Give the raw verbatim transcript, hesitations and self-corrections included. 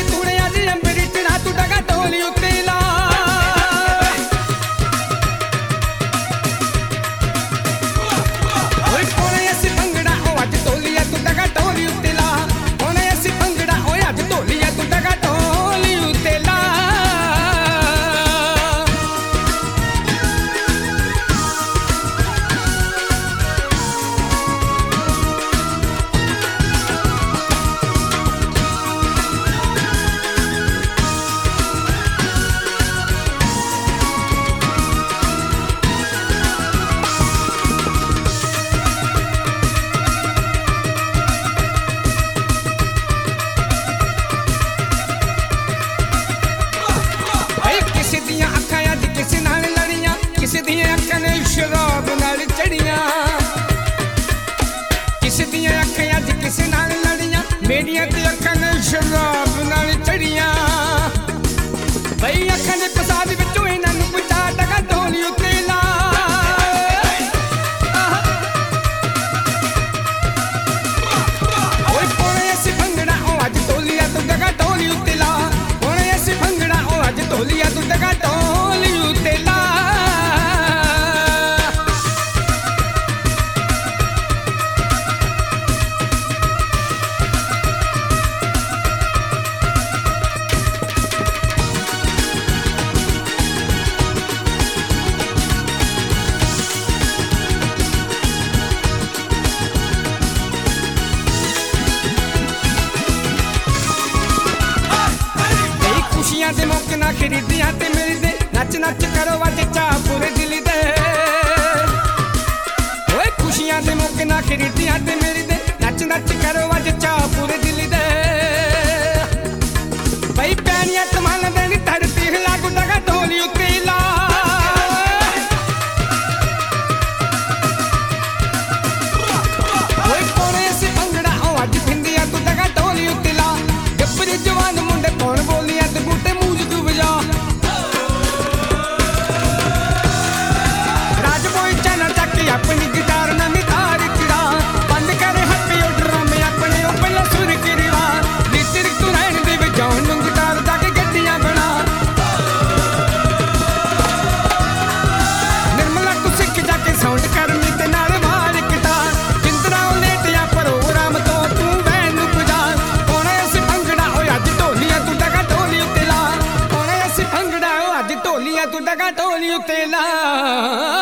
ਤੂੜਿਆਂ ਦੀ ਅੰਬਰੀ ਚੜਾ ਤੂੰ ਡਗਾ ਢੋਲੀ ਉੱਤੇ ਲਾ ਓਏ ਪਾਉਣਾ ਅਸੀਂ ਭੰਗੜਾ ਉਹ ਅੱਜ ਢੋਲੀਆ ਤੂੰ ਡਗਾ ਢੋਲੀ ਉੱਤੇ ਲਾ ਪਾਉਣਾ ਅਸੀਂ ਭੰਗੜਾ ਓਏ ਅੱਜ ਢੋਲੀਆ ਤੂੰ ਡਗਾ ਢੋਲੀ ਉੱਤੇ ਲਾ ਕਿਸੇ ਦੀਆਂ ਅੱਖਾਂ ਅੱਜ ਕਿਸੇ ਨਾਲ ਲੜੀਆਂ ਕਿਸੇ ਦੀਆਂ ਅੱਖਾਂ ਨੇ ਸ਼ਰਾਬ ਨਾਲ ਚੜੀਆਂ ਕਿਸੇ ਦੀਆਂ ਅੱਖਾਂ ਅੱਜ ਕਿਸੇ ਨਾਲ ਲੜੀਆਂ ਮੇਰੀਆਂ ਤੇ ਅੱਖਾਂ ਨੇ ਸ਼ਰਾਬ ਨਾਲ ਚੜੀਆਂ ਬਈ ਅੱਖਾਂ ਦੇ ਪਸਾਦ ਵਿੱਚੋਂ ਇਹਨਾਂ ਨੂੰ ਪੁੱਛਾ ਡਗਾ ਢੋਲੀ ਉੱਤੇ ਲਾ ਓਏ ਪਾਉਣਾ ਅਸੀਂ ਭੰਗੜਾ ਉਹ ਅੱਜ ਢੋਲੀਆ ਤੂੰ ਡਗਾ ਢੋਲੀ ਉੱਤੇ ਲਾ ਪਾਉਣਾ ਅਸੀਂ ਭੰਗੜਾ ਉਹ ਅੱਜ ਢੋਲੀਆ ਤੂੰ ਡਗਾ ਢੋਲੀ ਉੱਤੇ ਲਾ ਖੁਸ਼ੀਆਂ ਦੇ ਮੌਕੇ ਨਾ ਖਰੀਦੀਆਂ ਤੇ ਮਿਲਦੇ ਨੱਚ ਨੱਚ ਕਰੋ ਅੱਜ ਚਾਹ ਪੂਰੇ ਦਿਲ ਦੇ ਓਏ ਖੁਸ਼ੀਆਂ ਦੇ ਮੌਕੇ ਨਾ ਖਰੀਦੀਆਂ ਤੇ ਮਿਲਦੇ ਨੱਚ ਨੱਚ ਕਰੋ ਅੱਜ ਚਾਹ ਪੂਰੇ ਦਿਲ ਦੇ ਬਈ ਪੈਣੀਆਂ ਤਮਨ ਦੇ ਨੀ ਧਰਤੀ ਹਿਲਾ ਗੁੱਡਾ ਗਾ ਢੋਲੀ ਉੱਤੇ ਲਾ ਓਏ ਪਾਉਣੇ ਅਸੀਂ ਭੰਗੜਾ ਉਹ ਅੱਜ ਫਿੰਦੀਆਂ ਤੂੰ ਡਗਾ ਢੋਲੀ ਉੱਤੇ ਲਾ ਗੱਭਰੂ ਜਵਾਨ ਮੁੰਡੇ ਪਾਉਣ ਬੋਲੀਆਂ ਤੇ ਬੂਟੇ ਮੂੰਜ ਤੂੰ ਵਜਾ ਰਾਜ ਬੋਈ ਚੈਨਲ ਚੱਕ ਆਪਣੀ ਗਿਟਾਰ ਨਾਲ ਨਿਧਾਰ ਚੜਾ ਬੰਦ ਕਰੇ ਹੱਥੀ ਉਹ ਡਰਾਮੇ ਆਪਣੇ ਉਹ ਪਹਿਲਾਂ ਸੁਰ ਕਿਰਵਾ ਨੀਚਰ ਤੂੰ ਰਹਿਣ ਦੇ ਵਜਾਉਣ ਨੂੰ ਗਿਟਾਰ ਜਾ ਕੇ ਗੱਡੀਆਂ ਬਣਾ ਨਿਰਮਲਾ ਤੂੰ ਸਿੱਖ ਜਾ ਕੇ ਸਾਊਂਡ ਕਰਨੀ ਤੇ ਨਾਲ ਵਾਰ ਕਿਟਾ ਜਿੰਦਰਾ ਉਹ ਲੇਟਿਆ ਪ੍ਰੋਗਰਾਮ ਤੋਂ ਤੂੰ ਵੈਨ ਨੂੰ ਪੁਜਾ ਪਾਉਣਾ ਅਸੀਂ ਭੰਗੜਾ ਓਏ ਅੱਜ ਢੋਲੀਆਂ ਤੂੰ ਡਗਾ ਢੋਲੀ ਉੱਤੇ ਲਾ ਪਾਉਣਾ ਅਸੀਂ ਭੰਗੜਾ ਓ ਅੱਜ ਢੋਲੀਆਂ ਤੂੰ ਡਗਾ ਢੋਲੀ ਉੱਤੇ ਲਾ